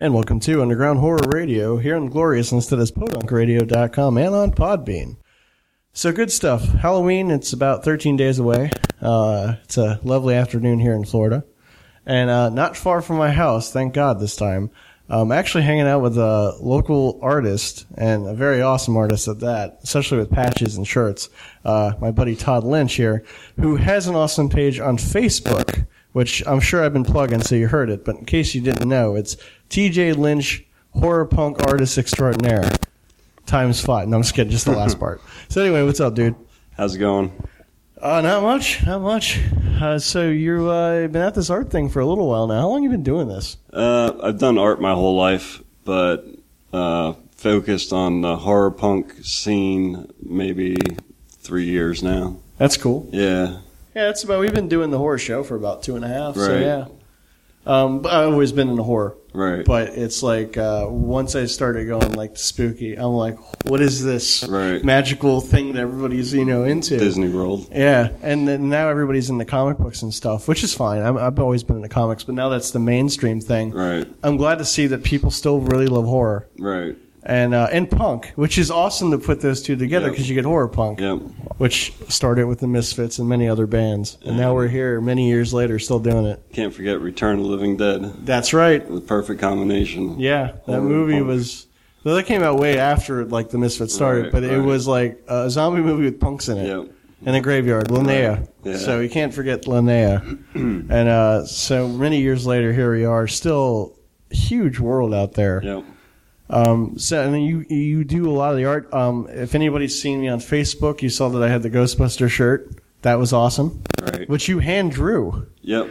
And welcome to Underground Horror Radio here on Glorious instead of podunkradio.com and on Podbean. So good stuff. Halloween, it's about 13 days away. It's a lovely afternoon here in Florida. And not far from my house, thank God this time. I'm actually hanging out with a local artist, and a very awesome artist at that, especially with patches and shirts. My buddy Todd Lynch here, who has an awesome page on Facebook, which I'm sure I've been plugging, so you heard it. But in case you didn't know, it's TJ Lynch, Horror Punk Artist Extraordinaire, times 5. No, I'm just kidding, just the last part. So anyway, what's up, dude? How's it going? Not much. So you've been at this art thing for a little while now. How long have you been doing this? I've done art my whole life, but focused on the horror punk scene maybe 3 years now. That's cool. Yeah. Yeah, we've been doing the horror show for about 2.5, right. So yeah. But I've always been into horror. Right. But it's like, once I started going like spooky, I'm like, what is this magical thing that everybody's, into? Disney World. Yeah. And then now everybody's into comic books and stuff, which is fine. I've always been into comics, but now that's the mainstream thing. Right. I'm glad to see that people still really love horror. Right. And punk, which is awesome to put those two together because you get horror punk, which started with the Misfits and many other bands. And now we're here many years later still doing it. Can't forget Return of the Living Dead. That's right. The perfect combination. Yeah, that movie punk. Was... Well, that came out way after like the Misfits started, but it was like a zombie movie with punks in it. Yep. In a graveyard, Linnea. Right. Yeah. So you can't forget Linnea. And so many years later, here we are. Still a huge world out there. Yep. So and then you do a lot of the art. If anybody's seen me on Facebook, you saw that I had the Ghostbuster shirt. That was awesome. Right. Which you hand drew. Yep.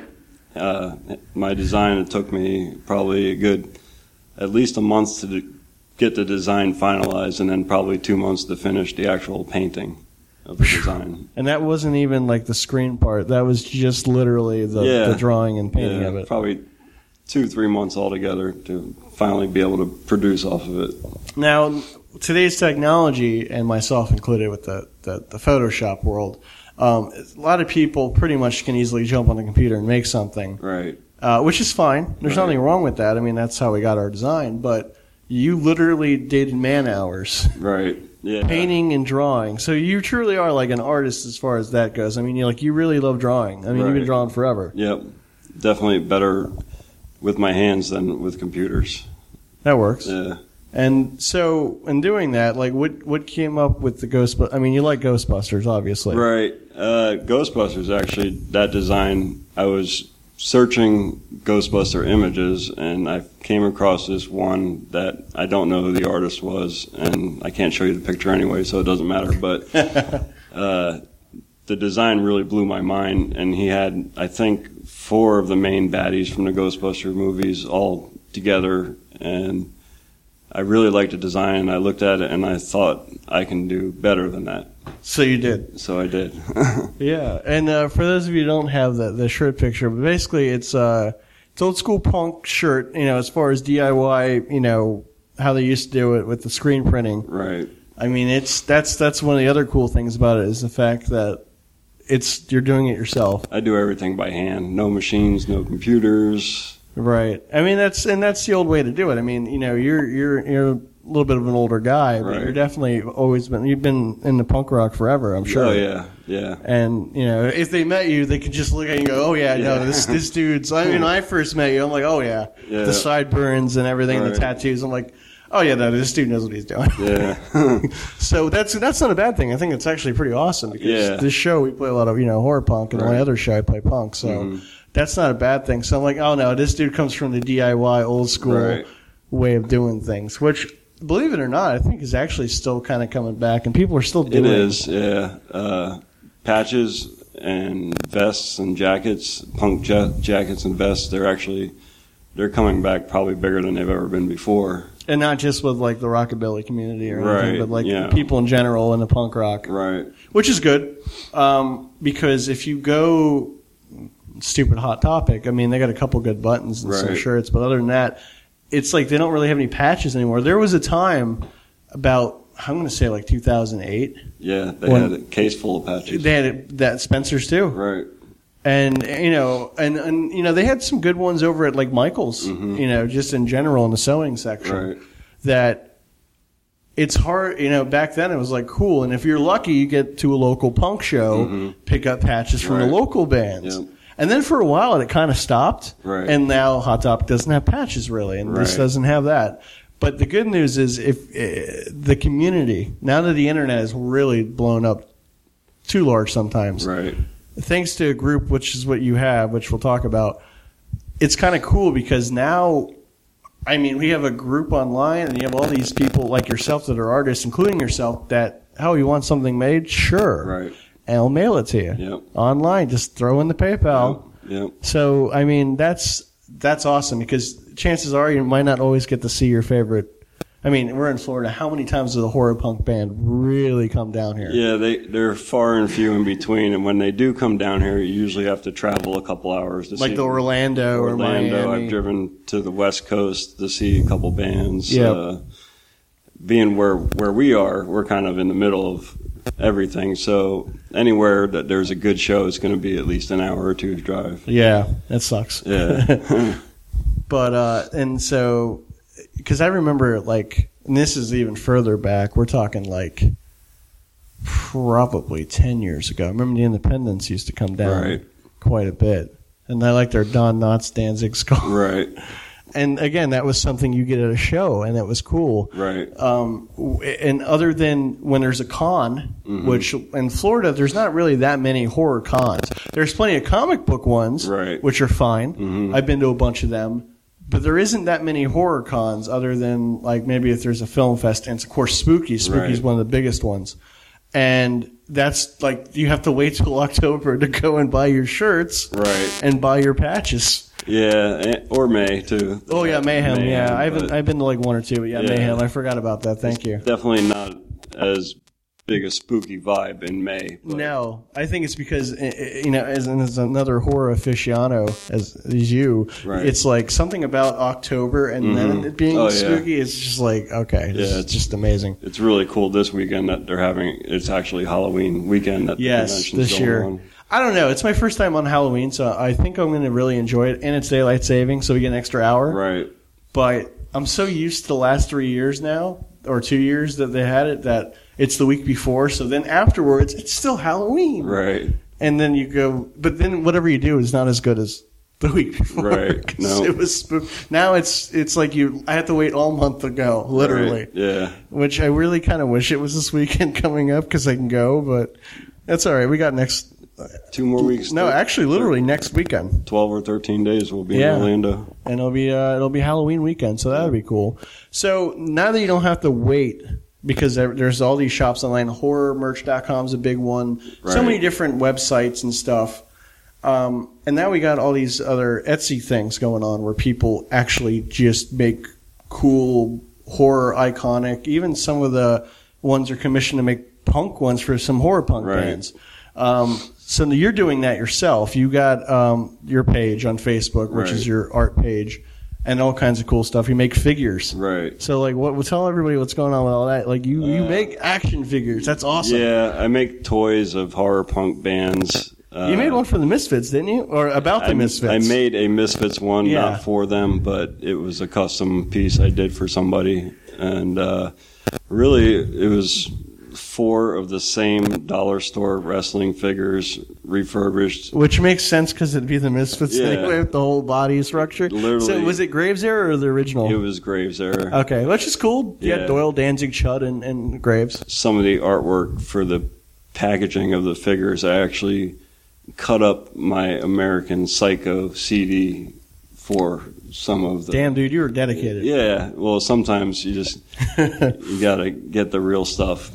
My design, it took me probably at least a month to get the design finalized, and then probably 2 months to finish the actual painting of the design. And that wasn't even like the screen part. That was just literally the drawing and painting of it. Probably 2-3 months altogether to finally be able to produce off of it. Now, today's technology, and myself included with the Photoshop world, a lot of people pretty much can easily jump on the computer and make something. Right. Which is fine. There's nothing wrong with that. I mean, that's how we got our design. But you literally did man hours. Right. Yeah. Painting and drawing. So you truly are like an artist as far as that goes. I mean, you really love drawing. I mean, you've been drawing forever. Yep. Definitely better with my hands than with computers. That works. Yeah. And so, in doing that, like, what came up with the Ghostbusters? I mean, you like Ghostbusters, obviously. Right. Ghostbusters, actually, that design, I was searching Ghostbuster images, and I came across this one that I don't know who the artist was, and I can't show you the picture anyway, so it doesn't matter. But the design really blew my mind, and he had, I think, 4 of the main baddies from the Ghostbuster movies all together, and I really liked the design. I looked at it and I thought I can do better than that. So you did. So I did. Yeah, and for those of you who don't have the shirt picture, but basically it's old school punk shirt. As far as DIY, how they used to do it with the screen printing. Right. I mean, that's one of the other cool things about it is the fact that you're doing it yourself. I do everything by hand. No machines, no computers. Right. I mean, that's the old way to do it. I mean, you're a little bit of an older guy, but you're definitely you've been in the punk rock forever, I'm sure. Oh yeah, yeah. And if they met you, they could just look at you and go, "Oh yeah, no, this dude's." I mean, when I first met you, I'm like, "Oh yeah, the sideburns and everything, the tattoos." I'm like, "Oh yeah, no, this dude knows what he's doing." Yeah. So that's not a bad thing. I think it's actually pretty awesome because this show we play a lot of horror punk, and my other show I play punk, so. That's not a bad thing. So I'm like, oh no, this dude comes from the DIY old school way of doing things, which, believe it or not, I think is actually still kind of coming back, and people are still doing it. It is, yeah. Patches and vests and jackets, punk jackets and vests, they're coming back probably bigger than they've ever been before. And not just with like the rockabilly community or anything, but like people in general in the punk rock. Right. Which is good, because if you go... Stupid hot topic. I mean, they got a couple good buttons and some shirts, but other than that, it's like they don't really have any patches anymore. There was a time about, I'm going to say like 2008. Yeah, they had a case full of patches. They had that Spencer's too. Right. And they had some good ones over at like Michael's, just in general in the sewing section. Right. That it's hard, back then it was like cool. And if you're lucky, you get to a local punk show, pick up patches from the local bands. Yep. And then for a while it kind of stopped. Right. And now Hot Topic doesn't have patches really, and this doesn't have that. But the good news is if the community, now that the internet has really blown up too large sometimes. Right. Thanks to a group, which is what you have, which we'll talk about, it's kind of cool because now, I mean, we have a group online and you have all these people like yourself that are artists, including yourself, that, you want something made? Sure. Right. And I'll mail it to you. Yep. Online. Just throw in the PayPal. Yep. So, I mean, that's awesome because chances are you might not always get to see your favorite. I mean, we're in Florida. How many times does a horror punk band really come down here? Yeah, they're far and few in between, and when they do come down here, you usually have to travel a couple hours to see. Like the Orlando or Miami. I've driven to the West Coast to see a couple bands. Yeah. Being where we are, we're kind of in the middle of everything. So anywhere that there's a good show, it's going to be at least an hour or two's drive. Yeah, that sucks. Yeah. But and so. Because I remember, and this is even further back, we're talking probably 10 years ago. I remember the Independents used to come down quite a bit. And I like their Don Knotts Danzig Skull. Right. And again, that was something you get at a show, and it was cool. Right. And other than when there's a con, which in Florida, there's not really that many horror cons. There's plenty of comic book ones, which are fine. I've been to a bunch of them. But there isn't that many horror cons other than, maybe if there's a film fest. And it's, of course, Spooky. Spooky's one of the biggest ones. And that's, you have to wait till October to go and buy your shirts. Right. And buy your patches. Yeah, or May, too. Oh, yeah, Mayhem, yeah. I've been to, one or two. But yeah, Mayhem. I forgot about that. Thank you. Definitely not as big a spooky vibe in May. But. No, I think it's because as another horror aficionado as you, it's something about October and then it being spooky. It's just okay, it's just amazing. It's really cool this weekend that they're having. It's actually Halloween weekend that the convention's this year. On. I don't know. It's my first time on Halloween, so I think I'm going to really enjoy it. And it's daylight saving, so we get an extra hour. Right. But I'm so used to the last 3 years now, or 2 years that they had it, that it's the week before, so then afterwards, it's still Halloween. Right. And then you go, but then whatever you do is not as good as the week before. Right. No. It was now it's I have to wait all month to go, literally. Right. Yeah. Which I really kind of wish it was this weekend coming up because I can go, but that's all right. We got 2 more weeks. No, actually, literally next weekend. 12 or 13 days we'll be in Orlando. And it'll be Halloween weekend, so that'll be cool. So now that you don't have to wait, because there's all these shops online, horrormerch.com is a big one. Right. So many different websites and stuff. And now we got all these other Etsy things going on where people actually just make cool horror iconic. Even some of the ones are commissioned to make punk ones for some horror punk bands. So you're doing that yourself. You got your page on Facebook, which is your art page, and all kinds of cool stuff. You make figures. Right. So, tell everybody what's going on with all that. You make action figures. That's awesome. Yeah, I make toys of horror punk bands. You made one for the Misfits, didn't you? Or about the Misfits? I made a Misfits one, not for them, but it was a custom piece I did for somebody. And really, it was 4 of the same dollar store wrestling figures refurbished. Which makes sense because it'd be the Misfits anyway with the whole body structure. Literally. So was it Graves era or the original? It was Graves era. Okay, which is cool. You had Doyle, Danzig, Chud, and Graves. Some of the artwork for the packaging of the figures, I actually cut up my American Psycho CD for some of the... Damn, dude, you were dedicated. Yeah, well, sometimes you just you gotta get the real stuff.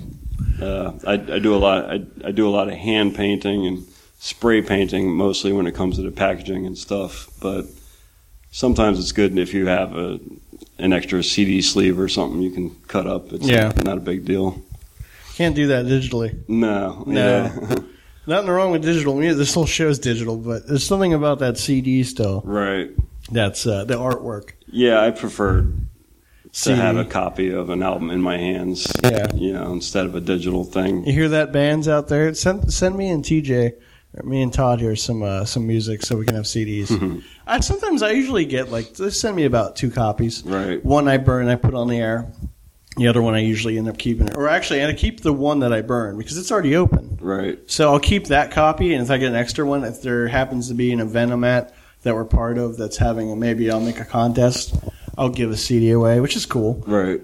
I do a lot. I do a lot of hand painting and spray painting, mostly when it comes to the packaging and stuff. But sometimes it's good if you have an extra CD sleeve or something you can cut up. It's not a big deal. Can't do that digitally. No. Yeah. Nothing wrong with digital music. This whole show's digital, but there's something about that CD still. Right. That's the artwork. Yeah, I prefer to have a copy of an album in my hands. Yeah. Instead of a digital thing. You hear that, bands out there? Send me and TJ Me and Todd hear some music so we can have CDs. Sometimes I usually get they send me about 2 copies. Right. One I burn, I put on the air. The other one I usually end up keeping. Or actually, I keep the one that I burn because it's already open. Right. So I'll keep that copy, and if I get an extra one, if there happens to be an event I'm at that we're part of that's having maybe I'll make a contest, I'll give a CD away, which is cool. Right.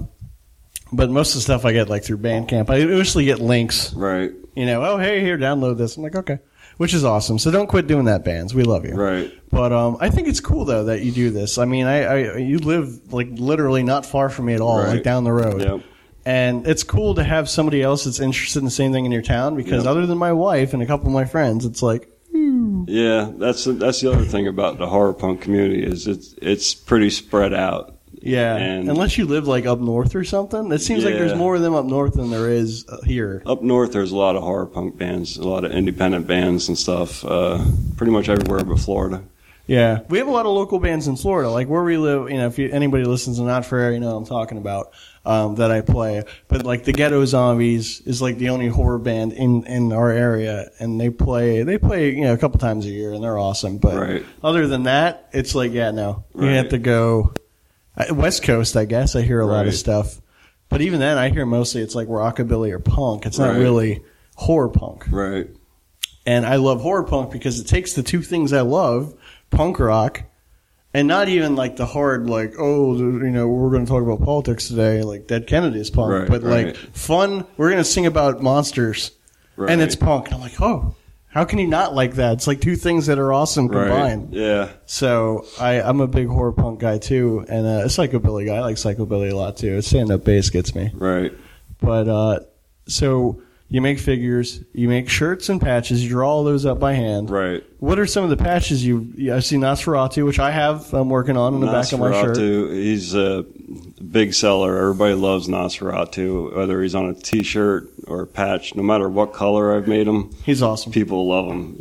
But most of the stuff I get through Bandcamp. I usually get links. Right. Oh, hey, here, download this. I'm like, okay. Which is awesome. So don't quit doing that, bands. We love you. Right. But I think it's cool, though, that you do this. I mean, you live, literally not far from me at all, right. down the road. Yep. And it's cool to have somebody else that's interested in the same thing in your town because other than my wife and a couple of my friends, it's like, Yeah, that's the other thing about the horror punk community is it's pretty spread out. Yeah, and unless you live up north or something. It seems like there's more of them up north than there is here. Up north, there's a lot of horror punk bands, a lot of independent bands and stuff, pretty much everywhere but Florida. Yeah, we have a lot of local bands in Florida, like where we live. If anybody listens to Not For Air, you know what I'm talking about, that I play. But the Ghetto Zombies is the only horror band in our area, and they play a couple times a year, and they're awesome. But other than that, it's no, you have to go. West Coast, I guess, I hear a lot of stuff. But even then, I hear mostly it's rockabilly or punk. It's not really horror punk. Right. And I love horror punk because it takes the 2 things I love, punk rock, and not even the hard, we're going to talk about politics today, Dead Kennedy's punk. But fun, we're going to sing about monsters. Right. And it's punk. And I'm like, oh. How can you not like that? It's 2 things that are awesome combined. Right. Yeah. So I'm a big horror punk guy too, and a psychobilly guy. I like psychobilly a lot too. Stand-up bass gets me. Right. But so you make figures, you make shirts and patches. You draw all those up by hand. Right. What are some of the patches I've seen Nosferatu, which I'm working on in the back of my shirt. He's a big seller. Everybody loves Nosferatu, whether he's on a T-shirt or a patch. No matter what color I've made him, he's awesome. People love him.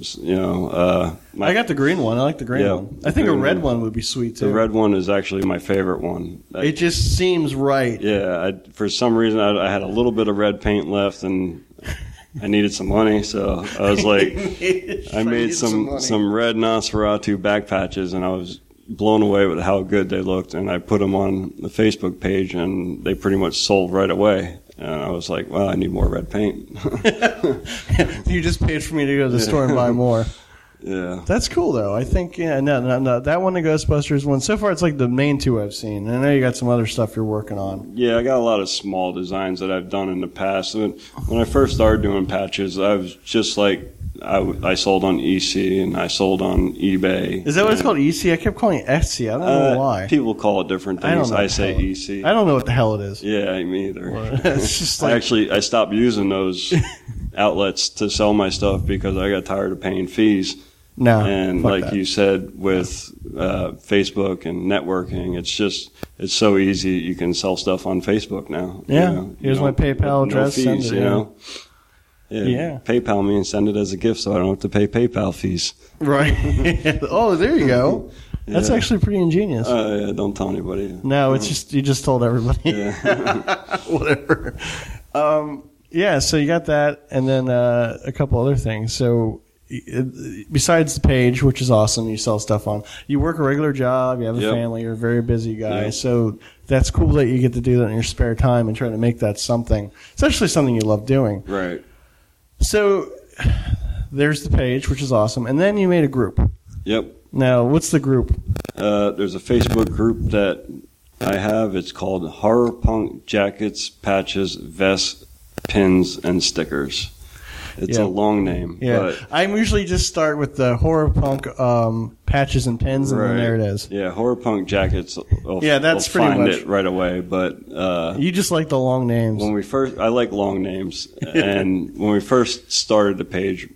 I got the green one. I like the green one. I think a red one would be sweet too. The red one is actually my favorite one. It just seems right. Yeah. For some reason, I had a little bit of red paint left, and I needed some money, so I was I made some red Nosferatu back patches, and I was blown away with how good they looked, and I put them on the Facebook page, and they pretty much sold right away. And I was like, well, I need more red paint. You just paid for me to go to the store and buy more. Yeah. That's cool, though. I think, no. That one, the Ghostbusters one, so far it's the main 2 I've seen. And I know you got some other stuff you're working on. Yeah, I got a lot of small designs that I've done in the past. When I first started doing patches, I was just I sold on EC and I sold on eBay. Is that what it's called, EC? I kept calling it Etsy. I don't know why. People call it different things. I say EC. I don't know what the hell it is. Yeah, me either. It's just I stopped using those outlets to sell my stuff because I got tired of paying fees. No, and you said, with Facebook and networking, it's so easy. You can sell stuff on Facebook now. Yeah. Here's my PayPal address. No fees, Yeah. PayPal me and send it as a gift so I don't have to pay PayPal fees. Right. Oh, there you go. That's actually pretty ingenious. Yeah, don't tell anybody. No, it's just, you just told everybody. Yeah. Whatever. So you got that, and then a couple other things. So besides the page, which is awesome, you sell stuff on, you work a regular job, you have a family, you're a very busy guy. So that's cool that you get to do that in your spare time and try to make that something. It's actually something you love doing. Right. So there's the page, which is awesome. And then you made a group. Yep. Now, what's the group? There's a Facebook group that I have. It's called Horror Punk Jackets, Patches, Vests, Pins, and Stickers. It's a long name. Yeah. But I usually just start with the horror punk patches and pins, and then there it is. Yeah, horror punk jackets. That's pretty find much it right away. But you just like the long names. I like long names, and when we first started the page,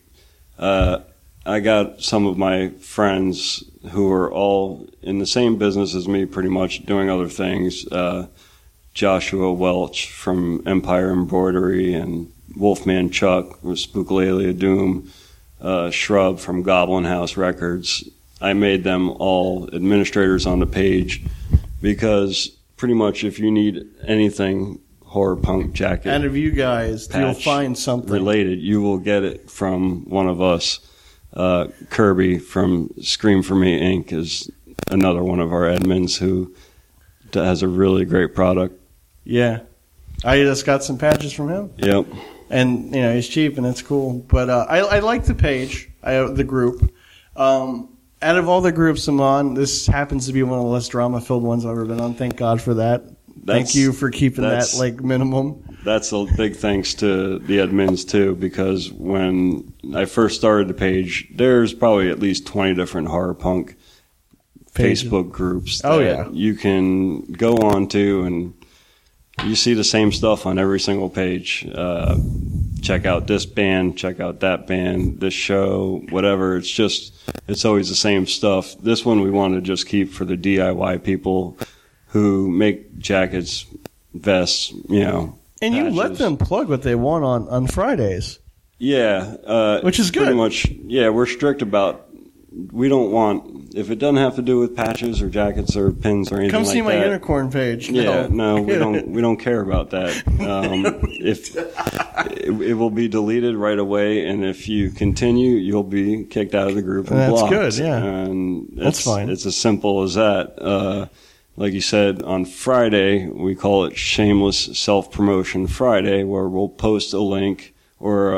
I got some of my friends who were all in the same business as me, pretty much doing other things. Joshua Welch from Empire Embroidery and Wolfman Chuck with Spookalalia Doom, Shrub from Goblin House Records. I made them all administrators on the page because pretty much if you need anything horror punk jacket. And if you guys, you'll find something related. You will get it from one of us. Kirby from Scream For Me Inc. is another one of our admins who has a really great product. Yeah. I just got some patches from him. Yep. And, he's cheap and it's cool. But I like the page, the group. Out of all the groups I'm on, this happens to be one of the less drama-filled ones I've ever been on. Thank God for that. Thank you for keeping that, minimum. That's a big thanks to the admins, too, because when I first started the page, there's probably at least 20 different horror punk Facebook groups that you can go on to, and you see the same stuff on every single page. Check out this band, check out that band, this show, whatever. It's always the same stuff. This one we want to just keep for the DIY people who make jackets, vests, And patches. You let them plug what they want on Fridays. Yeah. Which is good. Pretty much, we're strict about, we don't want, if it doesn't have to do with patches or jackets or pins or anything like that. Come see my unicorn page. No, we don't care about that. If it will be deleted right away, and if you continue, you'll be kicked out of the group and blocked. That's good, yeah. And that's fine. It's as simple as that. Like you said, on Friday, we call it Shameless Self-Promotion Friday, where we'll post a link or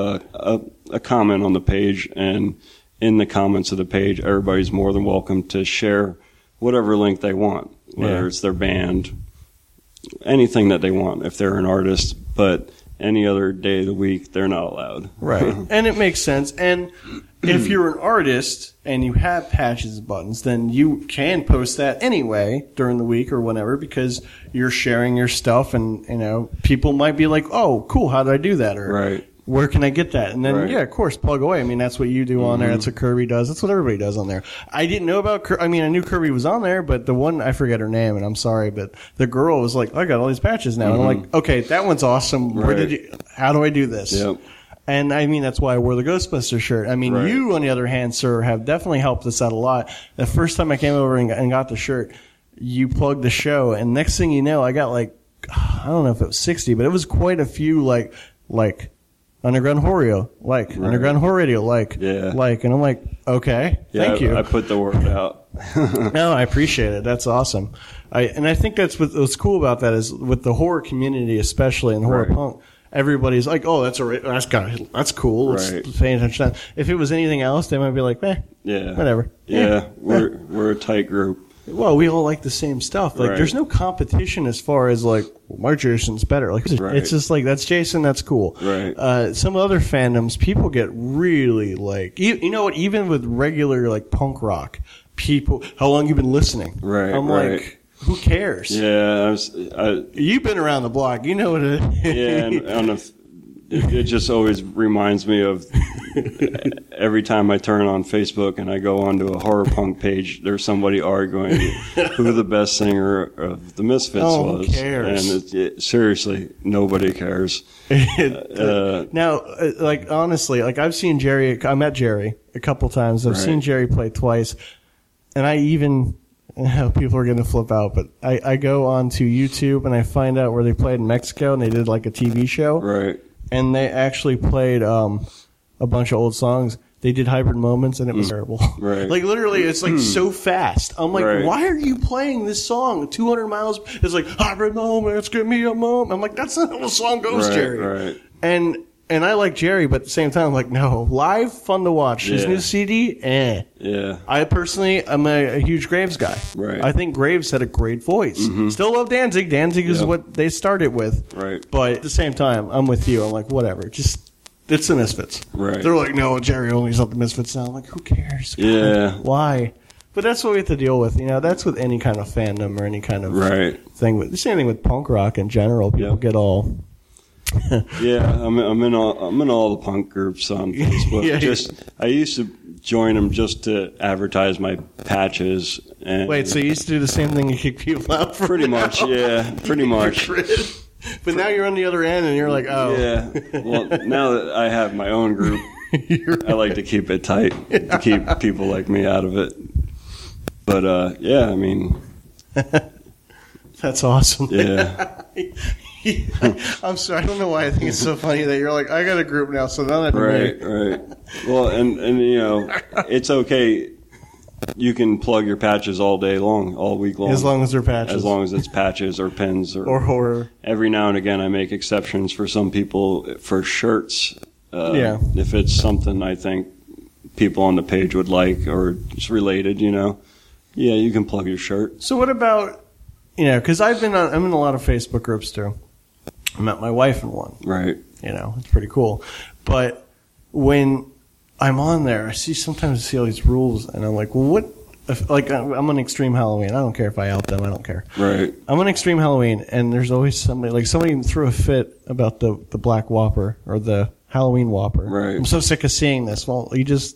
a comment on the page, and in the comments of the page, everybody's more than welcome to share whatever link they want, whether it's their band, anything that they want, if they're an artist, but any other day of the week, they're not allowed. Right. And it makes sense. And if you're an artist and you have patches and buttons, then you can post that anyway during the week or whenever, because you're sharing your stuff, and, people might be like, oh, cool, how did I do that? Or, where can I get that? And then, of course, plug away. I mean, that's what you do on there. That's what Kirby does. That's what everybody does on there. I didn't know about I knew Kirby was on there, but the one, I forget her name, and I'm sorry, but the girl was like, I got all these patches now. And I'm like, okay, that one's awesome. How do I do this? Yep. And that's why I wore the Ghostbusters shirt. You, on the other hand, sir, have definitely helped us out a lot. The first time I came over and got the shirt, you plugged the show, and next thing you know, I got I don't know if it was 60, but it was quite a few, like Underground Horror Radio, Underground Horror Radio, and I'm like, okay, thank you. I put the word out. No, I appreciate it. That's awesome. I think that's what's cool about that is with the horror community, especially in horror punk, everybody's like, oh, that's cool. Let's pay attention to that. If it was anything else, they might be like, whatever. Yeah, we're a tight group. Well, we all like the same stuff. There's no competition as far as my Jason's better. It's just that's Jason, that's cool. Right. Some other fandoms, people get really you know what? Even with regular punk rock, people, how long you been listening? Right. I'm like, who cares? Yeah, you've been around the block. You know what it is. Yeah, and it just always reminds me of every time I turn on Facebook and I go onto a horror punk page, there's somebody arguing who the best singer of the Misfits was. Who cares? And seriously, nobody cares. Now, honestly, I've seen Jerry. I met Jerry a couple times. I've seen Jerry play twice, and I even. People are going to flip out, but I go on to YouTube and I find out where they played in Mexico and they did a TV show. Right. And they actually played a bunch of old songs. They did Hybrid Moments, and it was terrible. Right. Literally, it's so fast. I'm like, why are you playing this song 200 miles? It's Hybrid Moments, give me a moment. I'm like, that's not how the song goes, Jerry. Right. And I like Jerry, but at the same time, I'm like, no. Live, fun to watch. His new CD, Yeah. I personally am a huge Graves guy. Right. I think Graves had a great voice. Mm-hmm. Still love Danzig. Danzig is what they started with. Right. But at the same time, I'm with you. I'm like, whatever. Just, it's the Misfits. Right. They're like, no, Jerry only's not the Misfits now. I'm like, who cares? God, yeah. Why? But that's what we have to deal with. That's with any kind of fandom or any kind of thing. The same thing with punk rock in general. People get all... Yeah, I'm in all the punk groups on Facebook. I used to join them just to advertise my patches. And wait, so you used to do the same thing and kick people out for pretty much? Yeah, pretty much. But now you're on the other end and you're like, oh. Yeah. Well, now that I have my own group, I like to keep it tight to keep people like me out of it. But yeah, that's awesome. Yeah. I'm sorry. I don't know why I think it's so funny that you're like, I got a group now, so none of Right. Well, and it's okay. You can plug your patches all day long, all week long. As long as they're patches. As long as it's patches or pins or horror. Every now and again, I make exceptions for some people for shirts. If it's something I think people on the page would like or it's related, yeah, you can plug your shirt. So what about, because I'm in a lot of Facebook groups too. I met my wife in one. Right. It's pretty cool. But when I'm on there, I sometimes see all these rules, and I'm like, well, what? I'm on Extreme Halloween. I don't care if I out them. I don't care. Right. I'm on Extreme Halloween, and there's always somebody threw a fit about the Black Whopper or the Halloween Whopper. Right. I'm so sick of seeing this. Well,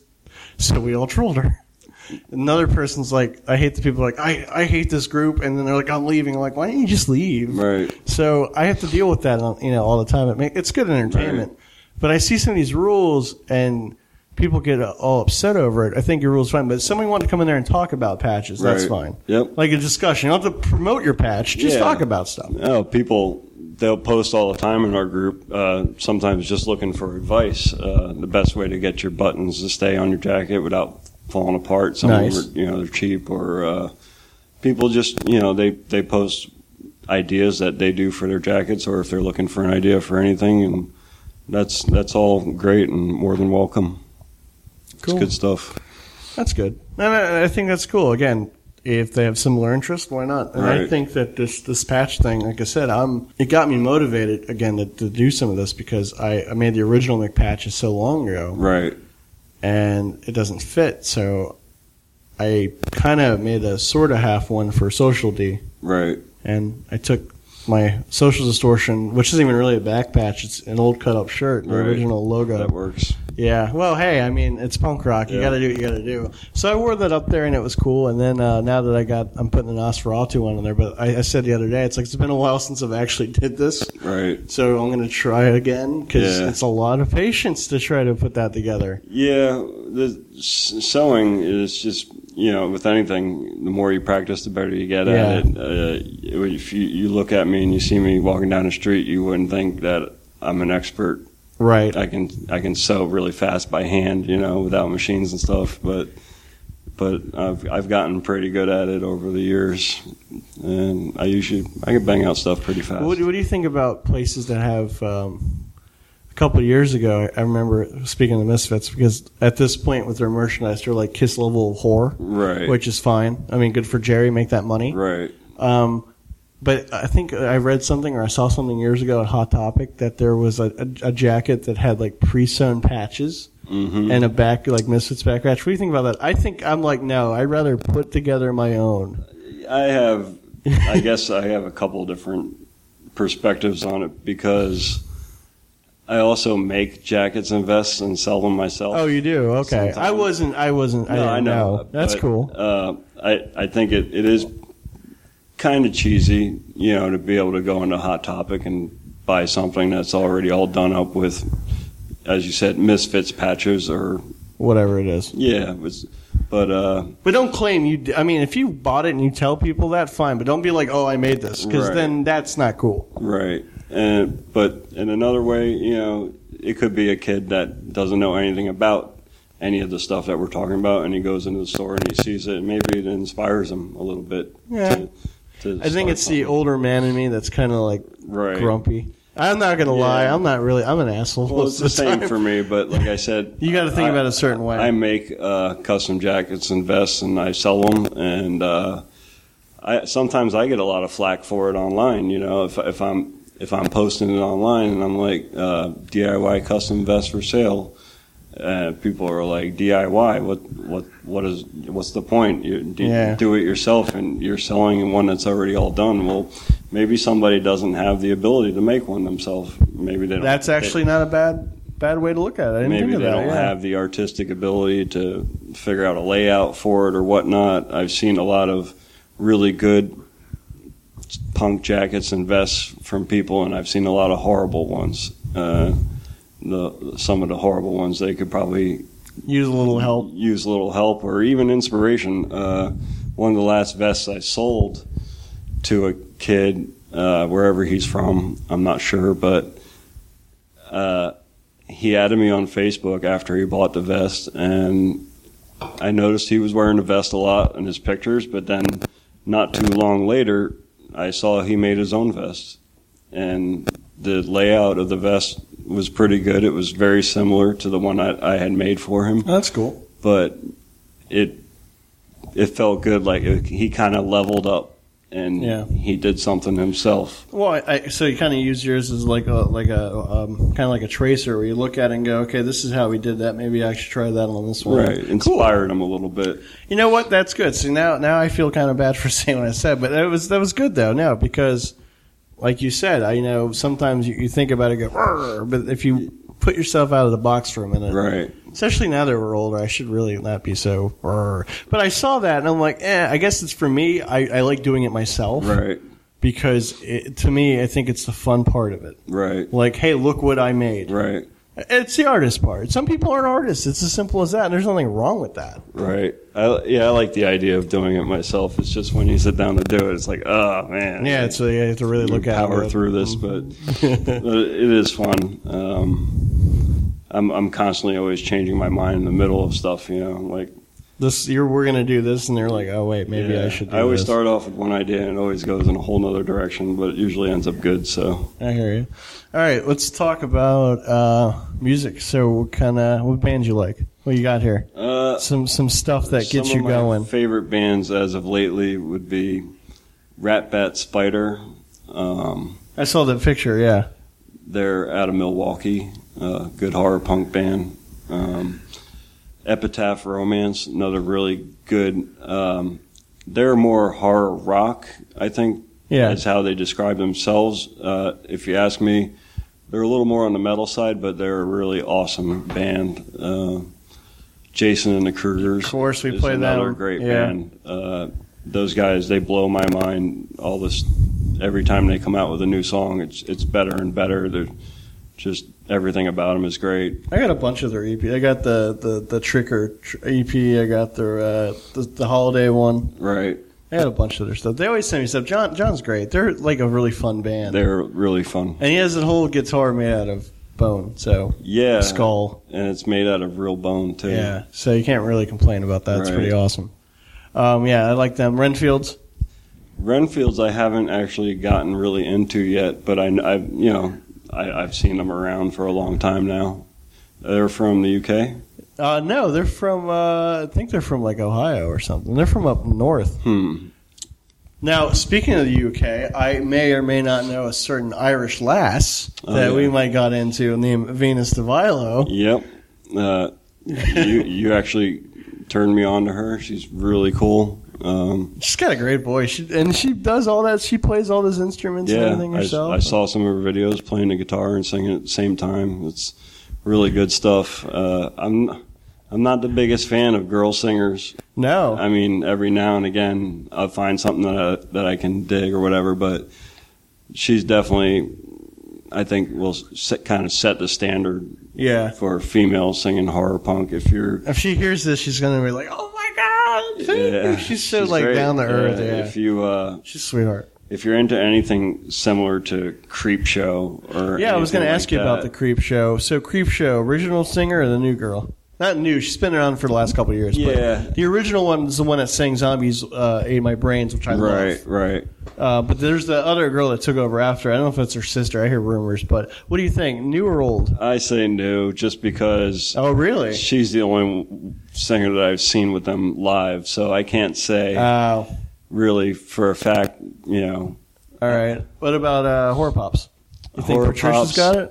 so we all trolled her. Another person's like, I hate the people like, I hate this group, and then they're like, I'm leaving. I'm like, why don't you just leave? Right. So I have to deal with that, all the time. It's good entertainment. Right. But I see some of these rules, and people get all upset over it. I think your rule's fine, but if somebody wants to come in there and talk about patches, that's fine. Yep. Like a discussion. You don't have to promote your patch. Just talk about stuff. No, people, they'll post all the time in our group, sometimes just looking for advice. The best way to get your buttons to stay on your jacket without falling apart. Some of them are, they're cheap, or people just, they post ideas that they do for their jackets, or if they're looking for an idea for anything, and that's all great and more than welcome. Cool. It's good stuff. That's good. And I think that's cool. Again, if they have similar interest, why not? And I think that this patch thing, like I said, it got me motivated again to do some of this, because I made the original McPatches so long ago. Right. And it doesn't fit, so I kind of made a sort of half one for Social D. Right. And I took my Social Distortion, which isn't even really a back patch, it's an old cut-up shirt, the original logo. That works. Yeah. Well, hey, it's punk rock. You got to do what you got to do. So I wore that up there, and it was cool. And then now that I'm putting an Nosferatu one on there. But I said the other day, it's been a while since I've actually did this. Right. So I'm going to try it again, because it's a lot of patience to try to put that together. Yeah. The sewing is just, with anything, the more you practice, the better you get at it. If you look at me and you see me walking down the street, you wouldn't think that I'm an expert. Right. I can sew really fast by hand, without machines and stuff, but I've gotten pretty good at it over the years, and I can bang out stuff pretty fast. What do you think about places that have a couple of years ago, I remember speaking of the Misfits, because at this point with their merchandise, they're like Kiss level whore, right? Which is fine. Good for Jerry, make that money, right? But I think I read something, or I saw something years ago at Hot Topic, that there was a jacket that had like pre-sewn patches and a back, like Misfits back patch. What do you think about that? I'm like, no, I'd rather put together my own. I guess I have a couple different perspectives on it, because I also make jackets and vests and sell them myself. Oh, you do? Okay. Sometimes. I wasn't. No, I know. That's cool. I think it is kind of cheesy, to be able to go into Hot Topic and buy something that's already all done up with, as you said, Misfits patches or whatever it is. Yeah, but don't claim you. If you bought it and you tell people that, fine. But don't be like, oh, I made this, because then that's not cool. Right. But in another way, it could be a kid that doesn't know anything about any of the stuff that we're talking about, and he goes into the store and he sees it, and maybe it inspires him a little bit. Yeah. I think it's the older man in me that's kind of like grumpy. I'm not going to lie. I'm not really. I'm an asshole. Well, it's the same for me, but like I said, you got to think about it a certain way. I make custom jackets and vests, and I sell them, and sometimes I get a lot of flack for it online. If I'm posting it online and I'm like DIY custom vest for sale. People are like, DIY, what's the point? You do it yourself, and you're selling one that's already all done. Well, maybe somebody doesn't have the ability to make one themselves. Maybe they don't. That's actually not a bad way to look at it. I didn't think of that. Maybe they don't have the artistic ability to figure out a layout for it or whatnot. I've seen a lot of really good punk jackets and vests from people, and I've seen a lot of horrible ones. Some of the horrible ones, they could probably use a little help or even inspiration. One of the last vests I sold, to a kid wherever he's from. I'm not sure, but he added me on Facebook after he bought the vest, and I noticed he was wearing the vest a lot in his pictures, but then not too long later, I saw he made his own vest, and the layout of the vest was pretty good. It was very similar to the one I had made for him. Oh, that's cool. But it felt good, like he kind of leveled up, and he did something himself. Well, so you kind of use yours as like a kind of like a tracer, where you look at it and go, okay, this is how we did that. Maybe I should try that on this one. Right, inspired him a little bit. You know what? That's good. See, now I feel kind of bad for saying what I said, but that was good though. No, because like you said, I know sometimes you think about it, and go, but if you put yourself out of the box for a minute, right? Especially now that we're older, I should really not be so. But I saw that and I'm like, I guess it's for me. I like doing it myself, right? Because to me, I think it's the fun part of it, right? Like, hey, look what I made, right? It's the artist part. Some people aren't artists. It's as simple as that. And there's nothing wrong with that. Right. I like the idea of doing it myself. It's just when you sit down to do it, it's like, oh, man. Yeah, so you have to really look at it. Power through this, but it is fun. I'm constantly always changing my mind in the middle of stuff, like. We're going to do this, and they're like, oh, wait, maybe I should do this. I always start off with one idea, and it always goes in a whole other direction, but it usually ends up good, so. I hear you. All right, let's talk about music. So what band you like? What you got here? Some stuff that gets you going. Some of my favorite bands as of lately would be Rat Bat Spider. I saw that picture, yeah. They're out of Milwaukee, good horror punk band. Epitaph Romance, another really good. They're more horror rock, I think. Yeah, is how they describe themselves. If you ask me, they're a little more on the metal side, but they're a really awesome band. Jason and the Krugers. Of course, we played another great band. Those guys, they blow my mind. All this, every time they come out with a new song, it's better and better. They're just everything about them is great. I got a bunch of their EP. I got the Tricker EP. I got their the holiday one. Right. I had a bunch of their stuff. They always send me stuff. John's great. They're like a really fun band. They're really fun. And he has a whole guitar made out of bone, so skull. And it's made out of real bone too. Yeah, so you can't really complain about that. It's pretty awesome. I like them. Renfields I haven't actually gotten really into yet, but I've seen them around for a long time now. They're from the UK? No, they're from, I think they're from like Ohio or something. They're from up north. Now, speaking of the UK, I may or may not know a certain Irish lass that we might got into named Venus DeVilo. Yep. You actually turned me on to her. She's really cool. She's got a great voice, she does all that. She plays all those instruments and everything herself. I saw some of her videos playing the guitar and singing at the same time. It's really good stuff. I'm not the biggest fan of girl singers. No, I mean every now and again I'll find something that I can dig or whatever, but she's definitely, I think, will kind of set the standard. Yeah. For female singing horror punk. If she hears this, she's gonna be like, "Oh my god!" Yeah, she's so like great. Down to earth. Yeah. If you, she's a sweetheart. If you're into anything similar to Creepshow or I was gonna ask you about the Creepshow. So Creepshow, original singer or the new girl? Not new. She's been around for the last couple of years. Yeah. But the original one is the one that sang "Zombies Ate My Brains," which I love. Right. But there's the other girl that took over after. I don't know if it's her sister. I hear rumors. But what do you think? New or old? I say new, just because. Oh, really? She's the only singer that I've seen with them live, so I can't say really for a fact. All right. What about Horror Pops? You think Patricia's got it?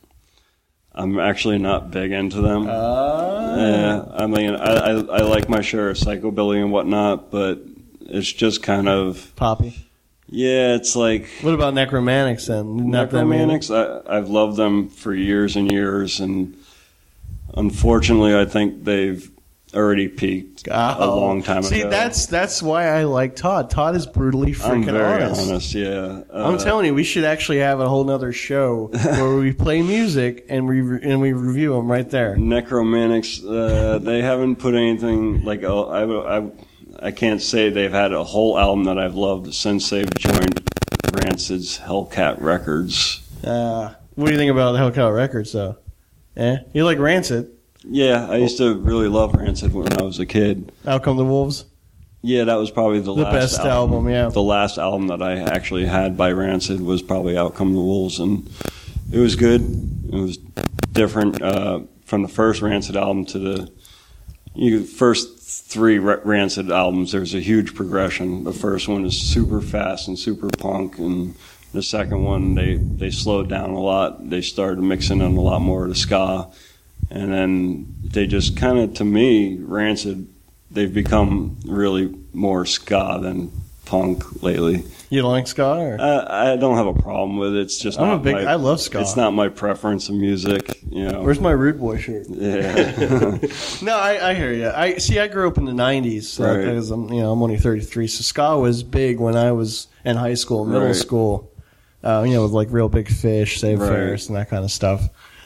I'm actually not big into them. Yeah, I mean, I like my share of psychobilly and whatnot, but it's just kind of poppy. Yeah, it's like. What about Necromantics then? Necromantics, I've loved them for years and years, and unfortunately, I think they've already peaked a long time ago. See, that's why I like Todd. Todd is brutally freaking honest. Yeah, I'm telling you, we should actually have a whole nother show where we play music and we review them right there. Necromantics, they haven't put anything like I I can't say they've had a whole album that I've loved since they've joined Rancid's Hellcat Records. What do you think about the Hellcat Records, though? You like Rancid? Yeah, I used to really love Rancid when I was a kid. Out Come the Wolves? Yeah, that was probably the last best album, yeah. The last album that I actually had by Rancid was probably Out Come the Wolves, and it was good. It was different from the first Rancid album to the first three Rancid albums. There's a huge progression. The first one is super fast and super punk, and the second one they slowed down a lot. They started mixing in a lot more of the ska, and then they just kind of, to me, Rancid, they've become really more ska than punk lately. You don't like ska? Or? I don't have a problem with it. It's just I love ska. It's not my preference of music. Where's my Rude Boy shirt? Yeah. No, I hear you. I grew up in the '90s because I'm only 33. So ska was big when I was in high school, middle school. With like Real Big Fish, Save Ferris, and that kind of stuff.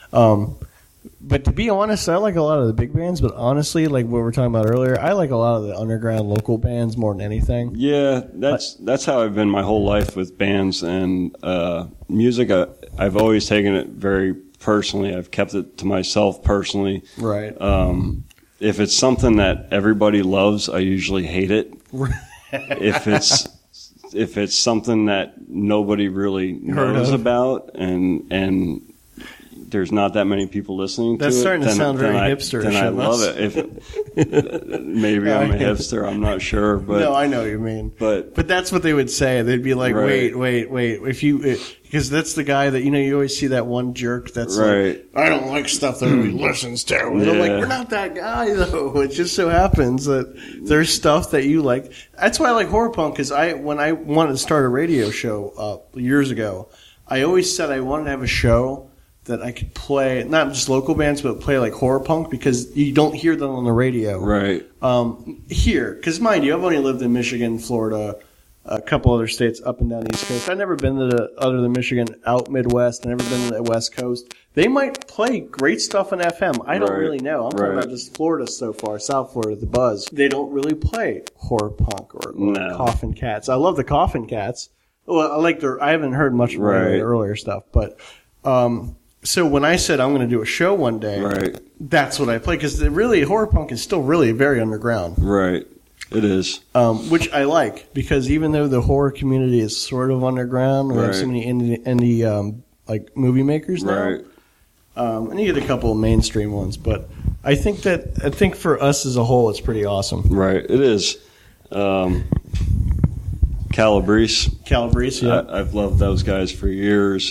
But to be honest, I like a lot of the big bands, but honestly, like what we were talking about earlier, I like a lot of the underground local bands more than anything. Yeah, that's how I've been my whole life with bands and music. I've always taken it very personally. I've kept it to myself personally. Right. If it's something that everybody loves, I usually hate it. If it's something that nobody really knows about and there's not that many people listening to it. That's starting to sound very hipster. Then I love it. Maybe I'm a hipster. I'm not sure. But no, I know what you mean. But that's what they would say. They'd be like, wait. Because that's the guy that, you always see that one jerk that's like, I don't like stuff that everybody listens to. And I'm like, we're not that guy, though. It just so happens that there's stuff that you like. That's why I like horror punk, because when I wanted to start a radio show years ago, I always said I wanted to have a show that I could play, not just local bands, but play like horror punk, because you don't hear them on the radio. Right. Here, because mind you, I've only lived in Michigan, Florida, a couple other states up and down the East Coast. I've never been to other than Michigan, out Midwest. I've never been to the West Coast. They might play great stuff on FM. I don't really know. I'm talking about just Florida so far, South Florida, the Buzz. They don't really play horror punk or Coffin Cats. I love the Coffin Cats. Well, I haven't heard much of the earlier stuff, but so when I said I'm going to do a show one day, that's what I play, because really horror punk is still really very underground. Right. It is. Which I like, because even though the horror community is sort of underground, we have so many indie like movie makers now. Right. And you get a couple of mainstream ones, but I think for us as a whole, it's pretty awesome. Right. It is. Calabrese. Yeah. I've loved those guys for years.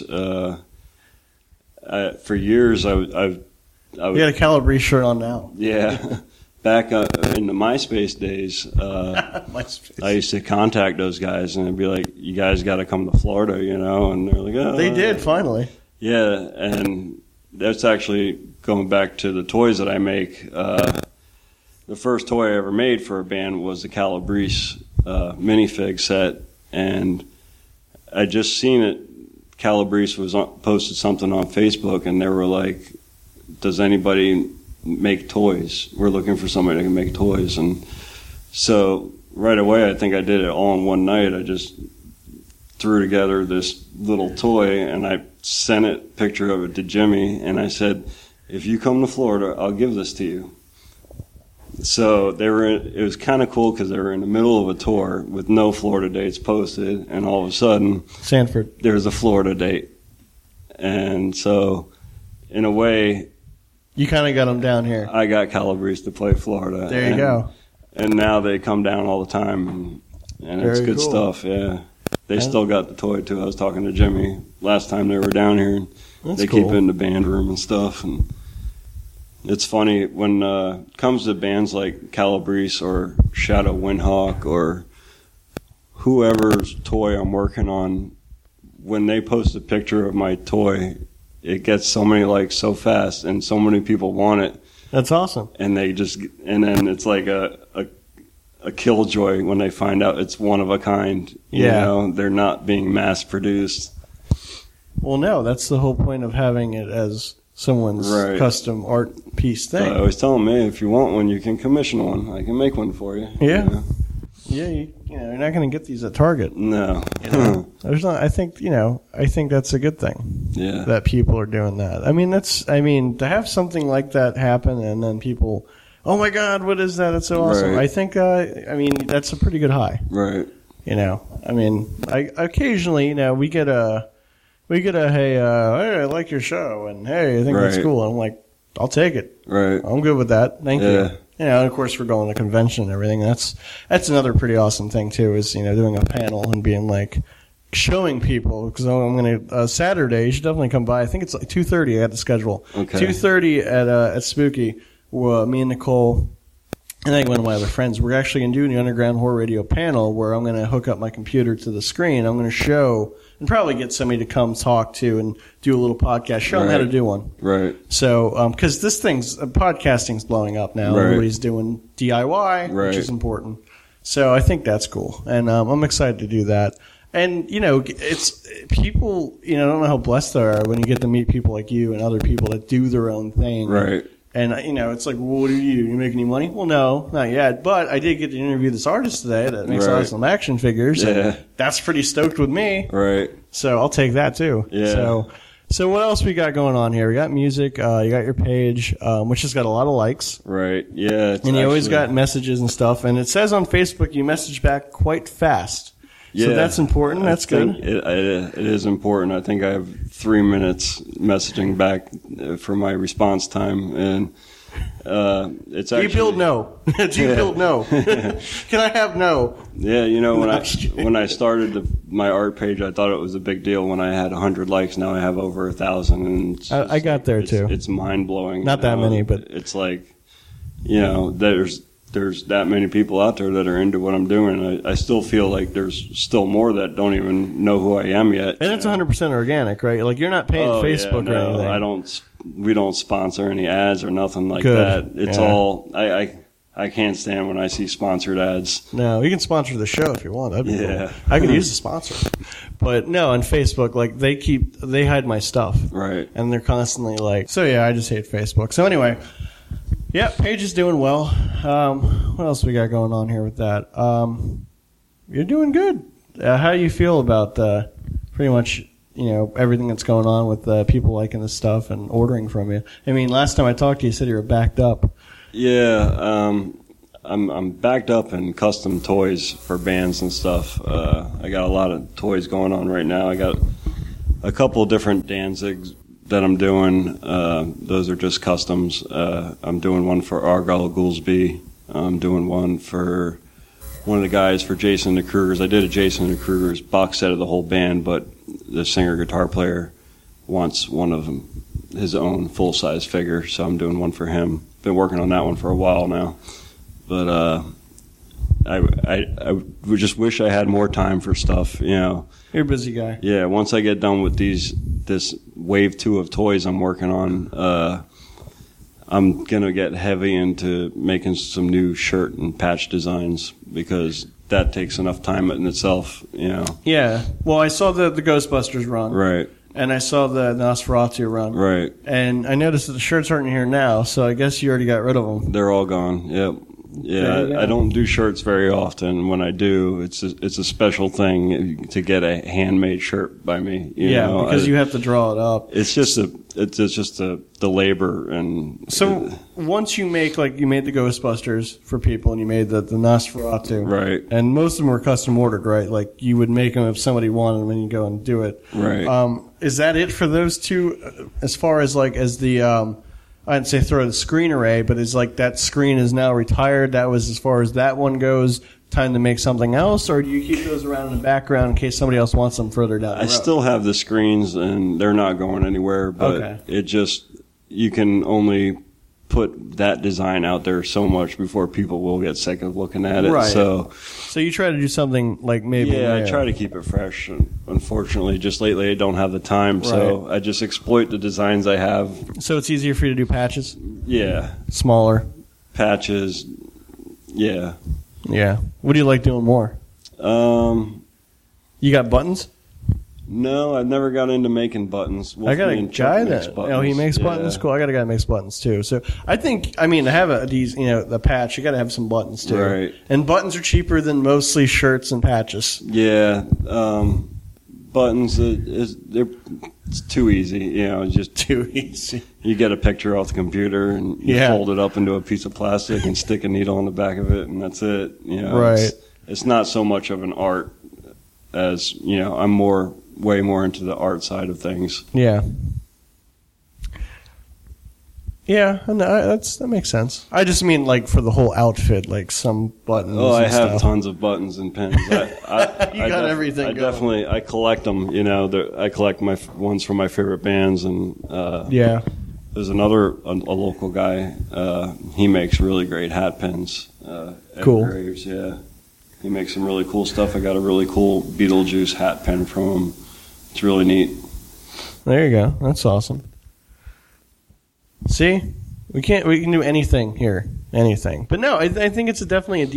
For years, I you got a Calabrese shirt on now. Yeah. Back in the MySpace days, I used to contact those guys, and they'd be like, you guys got to come to Florida, and they're like, oh. They did, finally. Yeah, and that's actually going back to the toys that I make. The first toy I ever made for a band was the Calabrese minifig set, and I just seen it. Calabrese posted something on Facebook, and they were like, does anybody make toys? We're looking for somebody that can make toys. And so right away, I think I did it all in one night. I just threw together this little toy, and I sent a picture of it to Jimmy, and I said, if you come to Florida, I'll give this to you. So it was kind of cool, because they were in the middle of a tour with no Florida dates posted, and all of a sudden, Sanford, there was a Florida date. And so, in a way, you kind of got them down here. I got Calabrese to play Florida. There you go. And now they come down all the time, and it's good stuff. Yeah, they still got the toy too. I was talking to Jimmy last time they were down here, and they keep it in the band room and stuff. And it's funny when it comes to bands like Calabrese or Shadow Windhawk or whoever's toy I'm working on, when they post a picture of my toy, it gets so many likes so fast, and so many people want it. That's awesome. And then it's like a killjoy when they find out it's one of a kind. They're not being mass produced. Well, no, that's the whole point of having it as someone's custom art piece thing. I always tell them, hey, if you want one, you can commission one. I can make one for you. Yeah. Yeah, you're not going to get these at Target. No. There's not. I think that's a good thing. Yeah. That people are doing that. I mean, to have something like that happen and then people, oh my God, what is that? That's so awesome. Right. I think, that's a pretty good high. Right. I occasionally, we get a, hey, I like your show, and hey, I think that's cool. And I'm like, I'll take it. Right. I'm good with that. Thank you. And of course, we're going to convention and everything. That's another pretty awesome thing too. Is doing a panel and being like showing people, because I'm going to Saturday. You should definitely come by. I think it's like 2:30. I got the schedule. Okay. 2:30 at Spooky. Me and Nicole. And I think one of my other friends, we're actually going to do the Underground Horror Radio panel where I'm going to hook up my computer to the screen. I'm going to show and probably get somebody to come talk to and do a little podcast, show them how to do one. Right. So, because this podcasting's blowing up now. Right. Everybody's doing DIY, which is important. So I think that's cool. And I'm excited to do that. And, it's people, I don't know how blessed they are when you get to meet people like you and other people that do their own thing. Right. And, it's like, well, what do? You make any money? Well, no, not yet. But I did get to interview this artist today that makes awesome action figures. Yeah. And that's pretty stoked with me. Right. So I'll take that, too. Yeah. So what else we got going on here? We got music. You got your page, which has got a lot of likes. Right. Yeah. And you always got messages and stuff. And it says on Facebook you message back quite fast. Yeah. So that's important. That's good. It is important. I think I have 3 minutes messaging back for my response time, and it's actually. G-Build no. G-Build no. Can I have no? Yeah, when I started my art page, I thought it was a big deal when I had 100 likes. Now I have over 1,000, and I got there too. It's mind blowing. Not that many, but it's like, there's that many people out there that are into what I'm doing. I still feel like there's still more that don't even know who I am yet. And it's 100% organic, right? Like you're not paying Facebook or anything. We don't sponsor any ads or nothing like that. It's all I can't stand when I see sponsored ads. No, you can sponsor the show if you want. That'd be cool. I could use a sponsor. But no, on Facebook, like they hide my stuff. Right. And they're constantly like, I just hate Facebook. So anyway, page is doing well. What else we got going on here with that? You're doing good. How do you feel about pretty much everything that's going on with people liking this stuff and ordering from you? I mean, last time I talked to you, you said you were backed up. Yeah, I'm backed up in custom toys for bands and stuff. I got a lot of toys going on right now. I got a couple of different Danzigs that I'm doing. Those are just customs. I'm doing one for Argyle Goolsby. I'm doing one for one of the guys for Jason the Krugers. I did a Jason the Krugers box set of the whole band, but the singer guitar player wants one of them, his own full-size figure, so I'm doing one for him. Been working on that one for a while now, but I would just wish I had more time for stuff. You're a busy guy. Yeah, once I get done with this wave 2 of toys I'm working on, I'm gonna get heavy into making some new shirt and patch designs because that takes enough time in itself. Yeah. Well, I saw the Ghostbusters run. Right. And I saw the Nosferatu run. Right. And I noticed that the shirts aren't here now, so I guess you already got rid of them. They're all gone. Yep. Yeah, I don't do shirts very often. When I do, it's a special thing to get a handmade shirt by me. Because you have to draw it up. It's just the labor and. So once you made the Ghostbusters for people, and you made the Nosferatu, right? And most of them were custom ordered, right? Like you would make them if somebody wanted them, and you go and do it, right? Is that it for those two? As far as the I didn't say throw the screen array, but it's like that screen is now retired. That was as far as that one goes. Time to make something else, or do you keep those around in the background in case somebody else wants them further down the road? I still have the screens, and they're not going anywhere. But you can only put that design out there so much before people will get sick of looking at it. Right. So you try to do something like maybe. Yeah, I try to keep it fresh. Unfortunately, just lately I don't have the time, so I just exploit the designs I have. So it's easier for you to do patches? Yeah. Smaller? Patches, yeah. Yeah. What do you like doing more? You got buttons? No, I've never got into making buttons. I got a guy that he makes Yeah. buttons. Cool. I got a guy that makes buttons too. So I think, I mean, to have the patch, you got to have some buttons too. Right. And buttons are cheaper than mostly shirts and patches. Yeah, buttons it's too easy. Just Too easy. you get a picture off the computer and you fold it up into a piece of plastic and stick a needle on the back of it, and that's it. Right. It's not so much of an art as I'm way more into the art side of things. Yeah. Yeah, that makes sense. I just mean like for the whole outfit, like some buttons. Oh, I and have stuff. tons of buttons and pins. You got everything I going. definitely I collect them. I collect my ones from my favorite bands, and Yeah. there's a local guy. He makes really great hat pins. Ed Cool. Graves, yeah. He makes some really cool stuff. I got a really cool Beetlejuice hat pin from him. It's really neat. There you go. That's awesome. See, we can do anything here, anything. But no, I think it's definitely a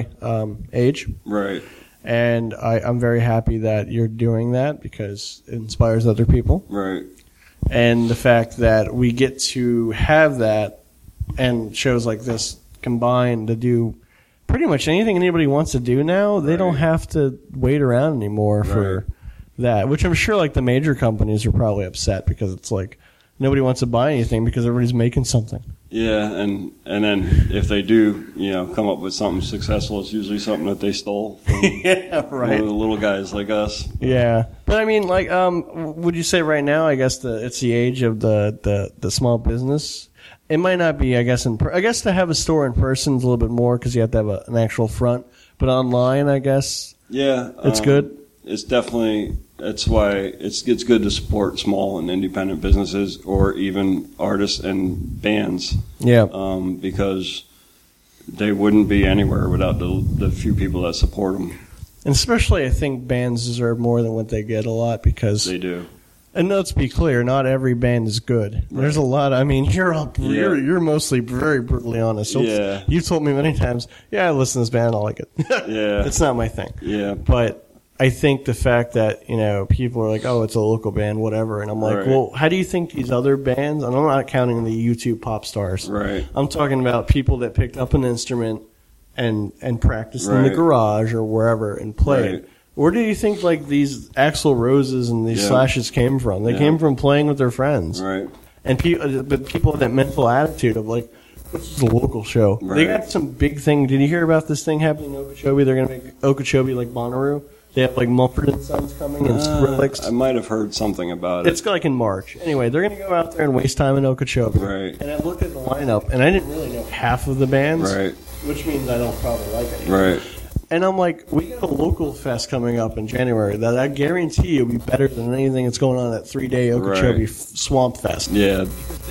DIY age, Right. and I'm very happy that you're doing that because it inspires other people. Right. And the fact that we get to have that and shows like this combined to do pretty much anything anybody wants to do now, they don't have to wait around anymore for that, which I'm sure like the major companies are probably upset because it's like nobody wants to buy anything because everybody's making something. Yeah, and then if they do, come up with something successful, it's usually something that they stole from Yeah, one of the little guys like us. Yeah, but I mean, like, would you say right now? I guess it's the age of the small business. It might not be, I guess. I guess to have a store in person is a little bit more because you have to have an actual front. But online, I guess. Yeah, it's good. It's definitely. That's why it's good to support small and independent businesses or even artists and bands. Yeah. Because they wouldn't be anywhere without the few people that support them. And especially, I think bands deserve more than what they get a lot because They do. And let's be clear, not every band is good. Right. There's a lot. I mean, you're mostly very brutally honest. So Yeah. You've told me many times, yeah, I listen to this band, I like it. Yeah. It's not my thing. Yeah. But I think the fact that, people are like, oh, it's a local band, whatever. And I'm like, well, how do you think these other bands, and I'm not counting the YouTube pop stars. Right. I'm talking about people that picked up an instrument and practiced in the garage or wherever and played. Right. Where do you think like these Axl Roses and these Slashes came from? They came from playing with their friends, Right. And but people have that mental attitude of like, this is a local show. Right. They got some big thing. Did you hear about this thing happening in Okeechobee? They're going to make Okeechobee like Bonnaroo. They have like Mumford & Sons coming and Skrillex. I might have heard something about it. It's like in March. Anyway, they're going to go out there and waste time in Okeechobee. Right. And I looked at the lineup, and I didn't really know half of the bands. Right. Which means I don't probably like it. Right. And I'm like, we got a local fest coming up in January that I guarantee you will be better than anything that's going on at 3-day Okeechobee Swamp Fest. Yeah.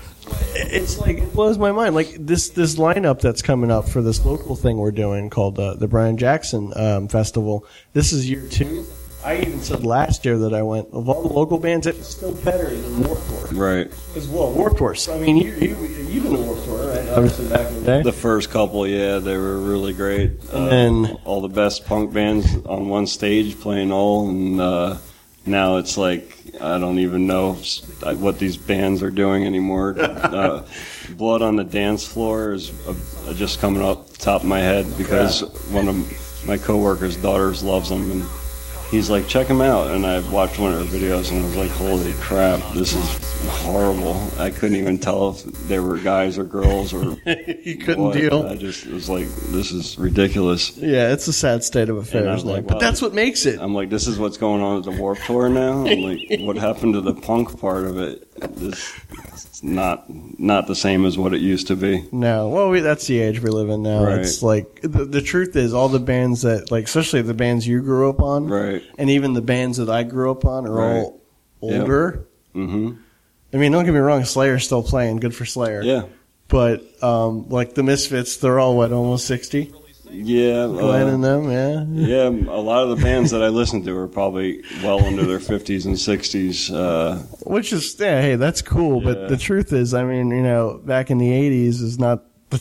It's like, it blows my mind. Like this lineup that's coming up for this local thing we're doing called the Brian Jackson Festival. This is year 2. I even said last year that I went, of all the local bands, it's still better than Warped Tour. Right. Because, Warped Tour. I mean, you've been to Warped Tour, right? Obviously back in the day. The first couple, they were really great. And all the best punk bands on one stage playing all, and now it's like I don't even know what these bands are doing anymore. Blood on the Dance Floor is just coming up the top of my head because one of my coworkers' daughters loves them, and he's like, check them out. And I watched one of her videos, and I was like, holy crap, this is horrible. I couldn't even tell if they were guys or girls or you couldn't deal. I just was like, this is ridiculous. Yeah, it's a sad state of affairs. Like, but that's what makes it. I'm like, this is what's going on at the Warped Tour now? I'm like, what happened to the punk part of it? It's not the same as what it used to be. No, well, that's the age we live in now. Right. It's like the truth is, all the bands that like, especially the bands you grew up on, Right. and even the bands that I grew up on, are all older. Yep. Mm-hmm. I mean, don't get me wrong, Slayer's still playing. Good for Slayer. Yeah. But like the Misfits, they're all almost 60. Yeah. Glenn and them, yeah. Yeah, a lot of the bands that I listen to are probably well into their 50s and 60s. Which is, hey, that's cool. Yeah. But the truth is, I mean, back in the 80s is not the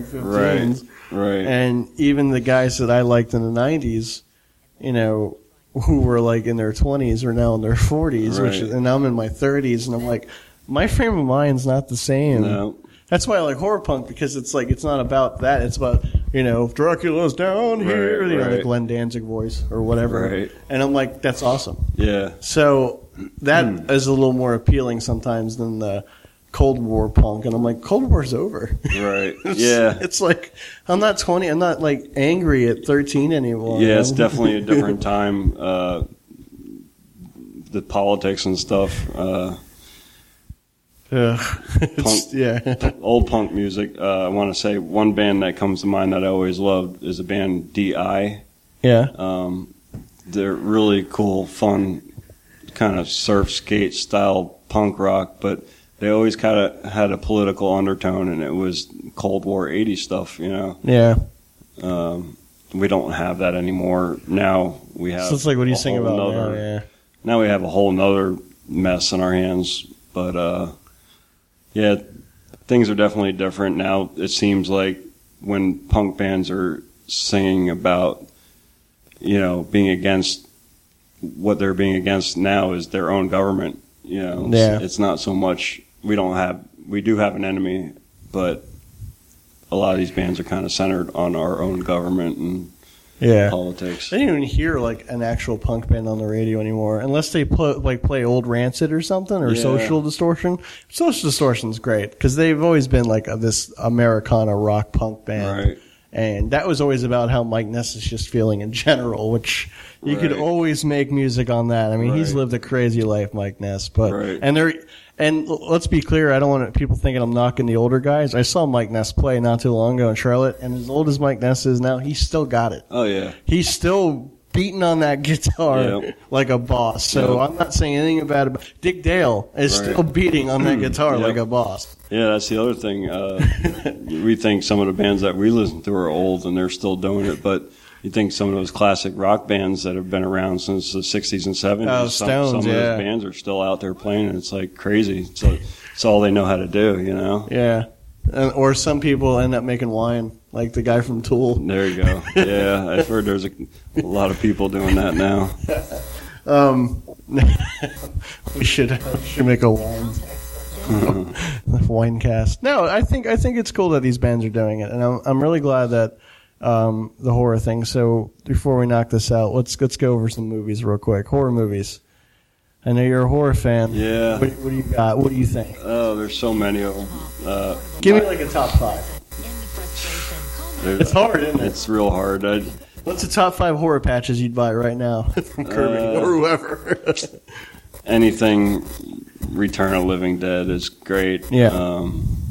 2015s. Right. And even the guys that I liked in the 90s, who were like in their 20s are now in their 40s, Right. and I'm in my 30s, and I'm like, my frame of mind's not the same. No. That's why I like horror punk, because it's like it's not about that. It's about, Dracula's down here, Right, the right. Glenn Danzig voice or whatever. Right. And I'm like, that's awesome. Yeah. So that is a little more appealing sometimes than the Cold War punk. And I'm like, Cold War's over. Right. It's, Yeah. It's like, I'm not 20. I'm not like angry at 13 anymore. Yeah, it's definitely a different time. The politics and stuff. It's, yeah. Old punk music. I want to say one band that comes to mind that I always loved is a band DI. Yeah. They're really cool, fun, kind of surf skate style punk rock, but they always kind of had a political undertone, and it was Cold War 80 stuff, Yeah. We don't have that anymore. Now we have. So it's like, what do you a sing whole about nother- now? Yeah. Now we have a whole nother mess in our hands, but yeah, things are definitely different now. It seems like when punk bands are singing about, being against, what they're being against now is their own government. Yeah. It's not so much, we do have an enemy, but a lot of these bands are kind of centered on our own government and Yeah. politics. I don't even hear like an actual punk band on the radio anymore, unless they play old Rancid or something, or Yeah. Social Distortion. Social Distortion's great because they've always been like this Americana rock punk band, Right. and that was always about how Mike Ness is just feeling in general, which you could Right. always make music on that. I mean, he's Right. lived a crazy life, Mike Ness, but Right. and let's be clear, I don't want people thinking I'm knocking the older guys. I saw Mike Ness play not too long ago in Charlotte, and as old as Mike Ness is now, he's still got it. Oh, yeah. He's still beating on that guitar Yep. like a boss. So Yep. I'm not saying anything about it. Dick Dale is Right. still beating on that guitar Yep. like a boss. Yeah, that's the other thing. We think some of the bands that we listen to are old and they're still doing it, but you think some of those classic rock bands that have been around since the 60s and 70s, Oh, some Stones, of yeah. those bands are still out there playing, and it's like crazy. So it's all they know how to do, Yeah. Or some people end up making wine, like the guy from Tool. There you go. Yeah, I've heard there's a lot of people doing that now. We should make a wine cast. No, I think it's cool that these bands are doing it, and I'm really glad that the horror thing. So before we knock this out, let's go over some movies real quick. Horror movies. I know you're a horror fan. Yeah. What do you got? What do you think? Oh, there's so many of them. Give me like a top 5. It's hard, isn't it? It's real hard. What's the top 5 horror patches you'd buy right now from Kirby or whoever? Anything Return of Living Dead is great. Yeah.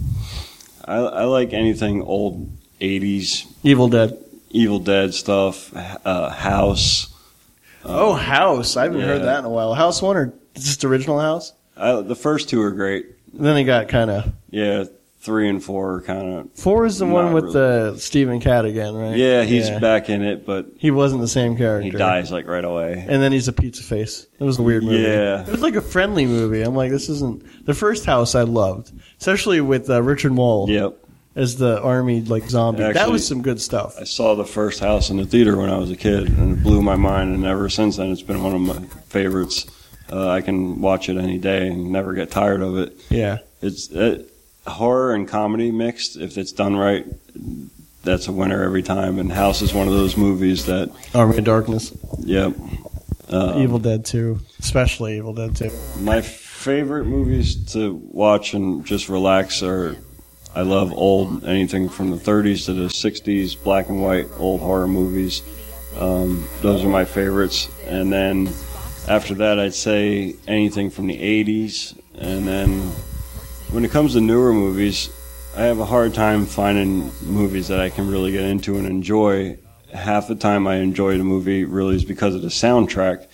I like anything old 80s Evil Dead. Evil Dead stuff. House. House. I haven't heard yeah. that in a while. House 1 or just original House? The first 2 are great. Then they got kind of... Yeah, 3 and 4 are kind of... 4 is the one Not with really. the Stephen Caddigan, right? Yeah, he's back in it, but He wasn't the same character. he dies like right away. And then he's a pizza face. It was a weird movie. Yeah. It was like a friendly movie. I'm like, this isn't... The first House I loved. Especially with Richard Mole Yep. as the army like zombie. That Actually, was some good stuff. I saw the first House in the theater when I was a kid, and it blew my mind, and ever since then it's been one of my favorites. I can watch it any day and never get tired of it. Yeah. It's horror and comedy mixed. If it's done right, that's a winner every time. And House is one of those movies that, Army of Darkness. yep. Evil Dead 2. Especially Evil Dead 2. My favorite movies to watch and just relax are, I love anything from the 30s to the 60s, black and white, old horror movies. Those are my favorites. And then after that, I'd say anything from the 80s. And then when it comes to newer movies, I have a hard time finding movies that I can really get into and enjoy. Half the time I enjoy the movie really is because of the soundtrack.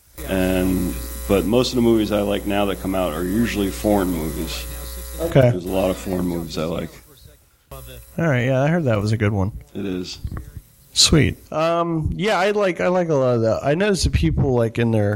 But most of the movies I like now that come out are usually foreign movies. Okay. There's a lot of foreign movies I like. All right. Yeah, I heard that was a good one. It is. Sweet. Yeah, I like a lot of that. I noticed that people like in their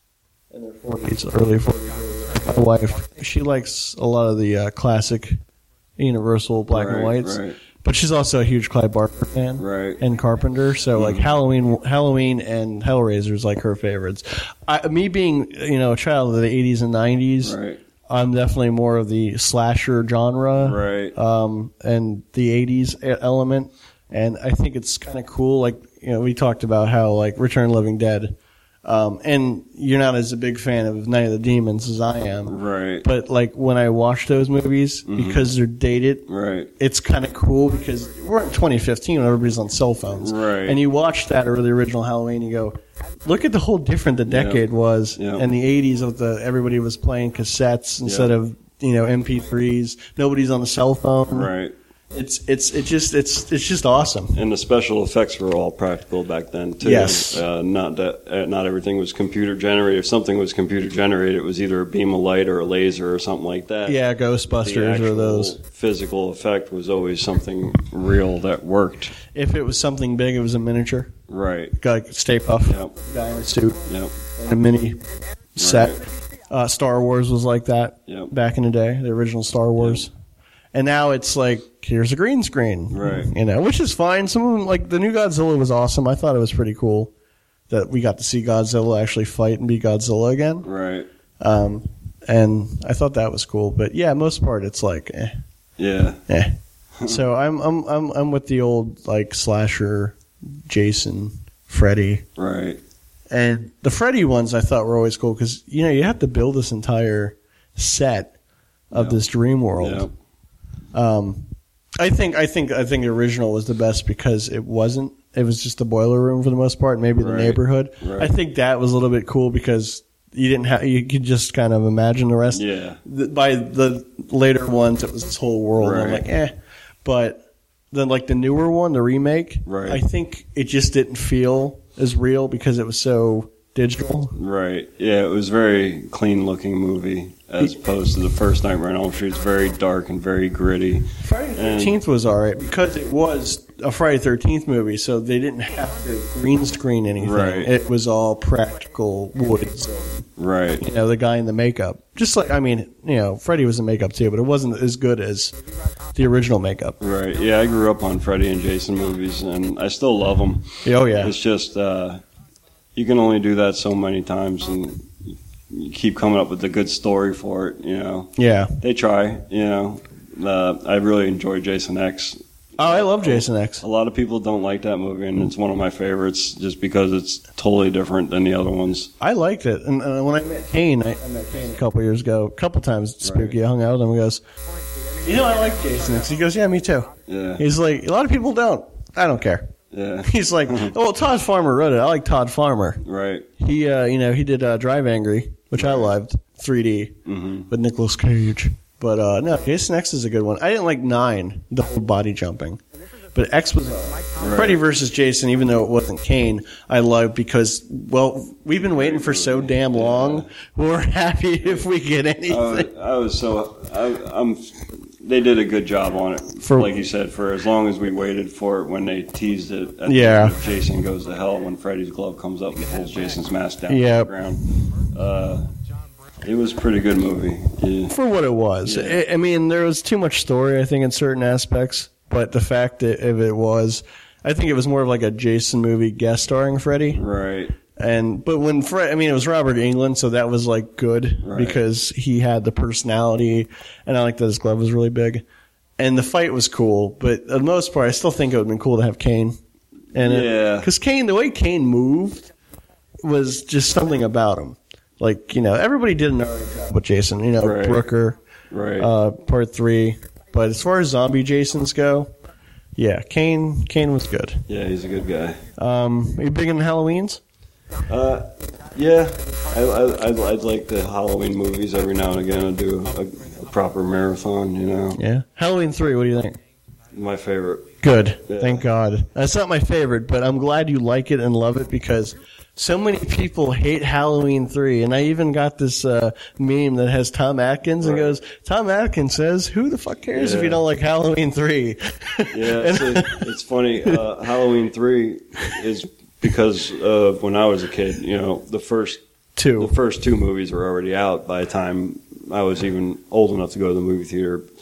40s, early 40s. My wife, she likes a lot of the classic Universal black and Right, whites. right. But she's also a huge Clive Barker fan, Right. And Carpenter. So like Halloween and Hellraiser is like her favorites. Me being a child of the 80s and 90s, Right. I'm definitely more of the slasher genre, Right. and the 80s element. And I think it's kind of cool. Like we talked about how like Return of the Living Dead. And you're not as a big fan of Night of the Demons as I am. Right. But like when I watch those movies, because they're dated, Right. it's kind of cool because we're in 2015 when everybody's on cell phones. Right. And you watch that or the original Halloween, you go, look at the whole different the decade was. Yep. And the 80s of everybody was playing cassettes instead of, MP3s. Nobody's on the cell phone. Right. It's just awesome. And the special effects were all practical back then too. Yes. Not everything was computer generated. If something was computer generated, it was either a beam of light or a laser or something like that. Yeah, The Ghostbusters actual or those. physical effect was always something real that worked. If it was something big, it was a miniature. Right. Like Stay Puft, Yep. guy in a suit, Yep. and a mini set. Star Wars was like that Yep. back in the day, the original Star Wars. And now it's like, here's a green screen. Right. Which is fine. Some of them, like the new Godzilla was awesome. I thought it was pretty cool that we got to see Godzilla actually fight and be Godzilla again. Right. And I thought that was cool. But yeah, most part it's like, Yeah. So I'm with the old like slasher, Jason, Freddy. Right. And the Freddy ones I thought were always cool because you have to build this entire set of this dream world. Yep. I think the original was the best because it was just the boiler room for the most part, maybe the Right. neighborhood. Right. I think that was a little bit cool because you could just kind of imagine the rest. Yeah. By the later ones, it was this whole world. And I'm Right. like, but then like the newer one, the remake, Right. I think it just didn't feel as real because it was so digital. Right. Yeah, it was a very clean looking movie as opposed to the first Nightmare on Elm Street. It's very dark and very gritty. Friday the 13th was all right because it was a Friday the 13th movie, so they didn't have to green screen anything. Right. It was all practical woods. Right. The guy in the makeup. Just like, Freddy was in makeup too, but it wasn't as good as the original makeup. Right. Yeah, I grew up on Freddy and Jason movies, and I still love them. Oh, yeah. It's just you can only do that so many times, and you keep coming up with a good story for it. Yeah. They try. I really enjoy Jason X. Oh, I love Jason X. A lot of people don't like that movie, and it's one of my favorites just because it's totally different than the other ones. I liked it. And when I met Kane, I met Kane a couple years ago, a couple times at Spooky. I hung out with him and he goes, I like Jason X. He goes, yeah, me too. Yeah. He's like, a lot of people don't. I don't care. Yeah. He's like, well, Todd Farmer wrote it. I like Todd Farmer. Right. He, he did Drive Angry, which I loved, 3D, with Nicolas Cage. But no, Jason X is a good one. I didn't like 9, the whole body jumping. But X was Freddy versus Jason, even though it wasn't Kane, I loved because, well, we've been waiting for so damn long. We're happy if we get anything. They did a good job on it, For- like you said, for as long as we waited for it when they teased it. At the Yeah. end of Jason Goes to Hell, when Freddy's glove comes up and pulls Jason's mask down Yep. to the ground. It was a pretty good movie. Yeah. For what it was. Yeah. I mean, there was too much story, I think, in certain aspects. But the fact that if it was, I think it was more of like a Jason movie guest starring Freddy. Right. But when it was Robert Englund, so that was like good Right. because he had the personality, and I like that his glove was really big, and the fight was cool. But for the most part, I still think it would have been cool to have Kane. Yeah. Because the way Kane moved was just something about him. Like, everybody did an alright job with Jason. Right. Brooker, Right. Part 3. But as far as zombie Jasons go, yeah, Kane was good. Yeah, he's a good guy. Are you big into Halloweens? Yeah, I'd like the Halloween movies every now and again. I'd do a proper marathon, Yeah. Halloween 3, what do you think? My favorite. Good. Yeah. Thank God. That's not my favorite, but I'm glad you like it and love it because so many people hate Halloween 3. And I even got this meme that has Tom Atkins and goes, Tom Atkins says, who the fuck cares if you don't like Halloween 3? Yeah, it's funny. Halloween 3 is because of when I was a kid. The first 2. The first 2 movies were already out by the time I was even old enough to go to the movie theater.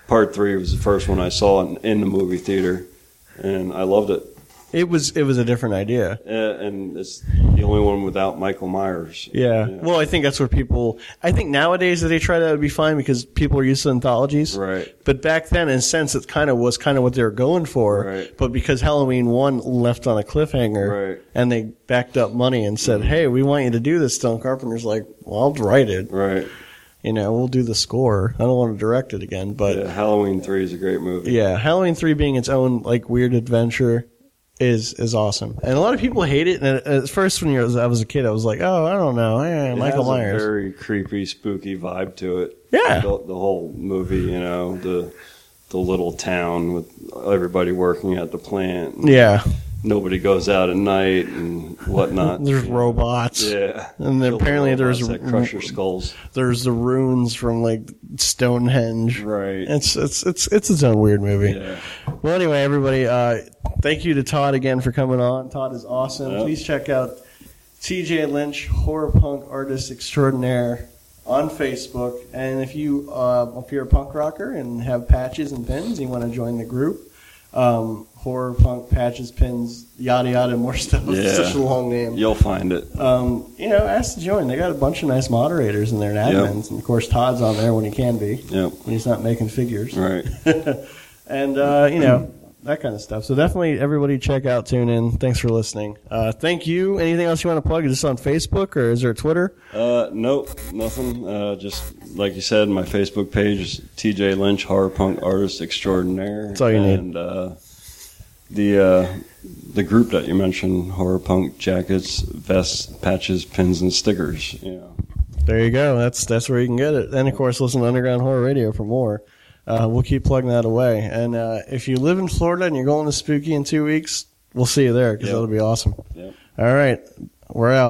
Part 3 was the first one I saw in the movie theater, and I loved it. It was a different idea. And it's the only one without Michael Myers. Yeah. Well, I think that's where I think nowadays that they try that would be fine because people are used to anthologies. Right. But back then, in a sense, it was what they were going for. Right. But because Halloween 1 left on a cliffhanger, Right. and they backed up money and said, hey, we want you to do this still, and Carpenter's like, well, I'll write it. Right. We'll do the score. I don't want to direct it again. But yeah, Halloween 3 is a great movie. Yeah, Halloween 3 being its own like weird adventure is awesome. And a lot of people hate it. And at first, when I was a kid, I was like, oh, I don't know. Michael Myers. It has a very creepy, spooky vibe to it. Yeah. The whole movie, the little town with everybody working at the plant. Yeah. Nobody goes out at night and whatnot. There's robots. Yeah. And then apparently there's that crush your skulls. There's the runes from like Stonehenge. Right. It's its own weird movie. Yeah. Well, anyway, everybody, thank you to Todd again for coming on. Todd is awesome. Yep. Please check out TJ Lynch, Horror Punk Artist Extraordinaire on Facebook. And if you're a punk rocker and have patches and pins, you want to join the group. Horror Punk Patches, Pins, yada yada, more stuff. Yeah. It's such a long name. You'll find it. Ask to join. They got a bunch of nice moderators in there and admins. Yep. And of course, Todd's on there when he can be. Yep. When he's not making figures. Right. And, that kind of stuff. So definitely everybody check out, tune in. Thanks for listening. Thank you. Anything else you want to plug? Is this on Facebook or is there Twitter? Nope, nothing. Just like you said, my Facebook page is TJ Lynch, Horror Punk Artist Extraordinaire. That's all you need. And the group that you mentioned, Horror Punk Jackets, Vests, Patches, Pins, and Stickers. There you go. That's where you can get it. And of course, listen to Underground Horror Radio for more. We'll keep plugging that away. And if you live in Florida and you're going to Spooky in 2 weeks, we'll see you there because that'll be awesome. Yep. All right. We're out.